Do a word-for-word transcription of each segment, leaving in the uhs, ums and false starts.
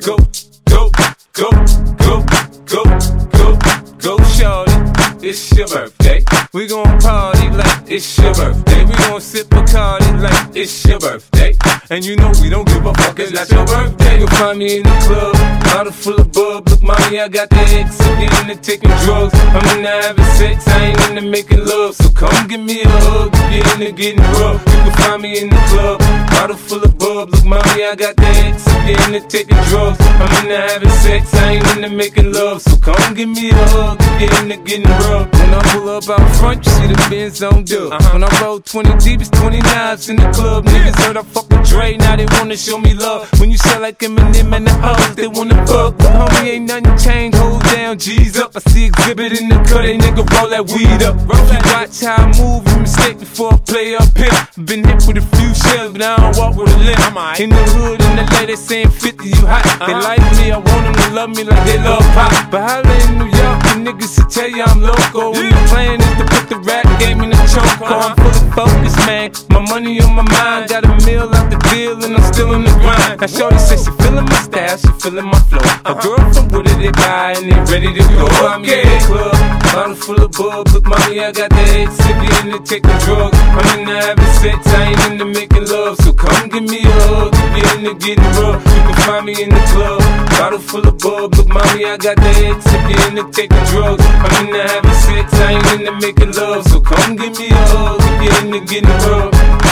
go, go, go, go, go, go, go, shorty. It's your birthday. We gon' party like it's your birthday. We gon' sip Bacardi like it's your birthday. And you know we don't give a fuck, it's not your birthday. You'll find me in the club, bottle full of bub. Look, mommy, I got the X, I'm into taking drugs. I'm into having sex, I ain't into making love. So come give me a hug, if you're into getting rough. You can find me in the club, bottle full of bub. Look, mommy, I got the X, I'm into taking drugs. I'm into having sex, I ain't into making love. So come give me a hug, if you're into getting rough. When I pull up out front, you see the Benz on dub. Uh-huh. When I roll twenty deep, it's twenty-nines in the club. Niggas heard I fuck with Dre, now they wanna show me love. When you sell like Eminem and the hoes, they wanna fuck. But homie, ain't nothing changed, hold down, G's up. I see exhibit in the cut, they nigga roll that weed up. If you watch how I move, you mistake before I play up here. Been hit with a few shells, but I don't walk with a limp. In the hood, in the lady saying fifty, you hot. They like me, I want them to love me like they love pop. But holla in New York, the niggas will tell you I'm loco. When the plan is to put the rap game in the choke. I'm fully focused, man. My money on my mind. Got a meal out the deal and I'm still in the grind. Now shorty says she feeling my style, she feeling my flow. A girl from Wooded, they buy and they ready to go. I'm in the club, bottle full of bub. Look, mommy, I got the X, if you into taking drugs. I'm into having sex, I ain't into making love. So come give me a hug, if you into getting rough. You can find me in the club, bottle full of bub. Look, mommy, I got the X, if you into taking drugs. I'm into having sex, I ain't into making love. So come give me a hug, if you into getting rough.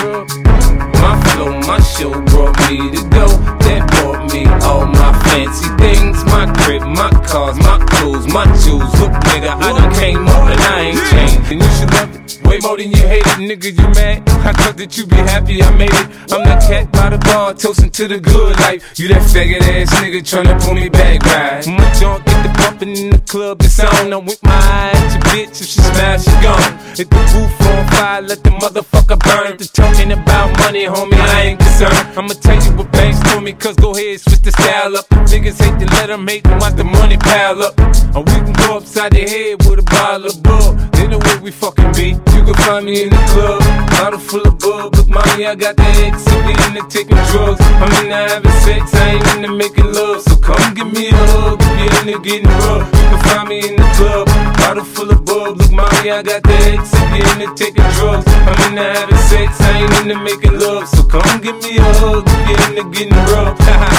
My flow, my show brought me to go. That brought me all my fancy things. My crib, my cars, my clothes, my jewels. Look, nigga, I done came up and I ain't changed. And you should love it way more than you hate it, nigga, you mad? I thought that you be happy I made it. I'm that cat by the bar, toasting to the good life. You that faggot ass nigga tryna pull me back, right? My junk get the bumpin' in the club, it's on. I'm with my eye at your bitch, if she smash, she gone. Hit the roof on fire, let the motherfucker burn. The talking about money, homie, I ain't concerned. I'ma tell you what banks told me, cause go ahead, switch the style up. Niggas hate to let them hate them, watch the money pile up. Or we can go upside the head with a bottle of bub. They know where we fucking be. You can find me in the club, bottle full of bub. Look, mommy, I got the X, if you into taking drugs. I'm into having sex, I ain't into making love. So come give me a hug, if you into getting rough. You can find me in the club, bottle full of bub. Look, mommy, I got the X, if you into taking drugs. I'm into having sex, I ain't into making love. So come give me a hug, if you into getting rough.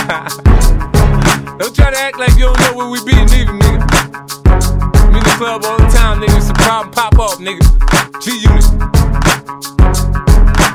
Don't try to act like you don't know where we be, neither, nigga. I'm in the club all the time, nigga. It's a problem, pop off, nigga. G-Unit.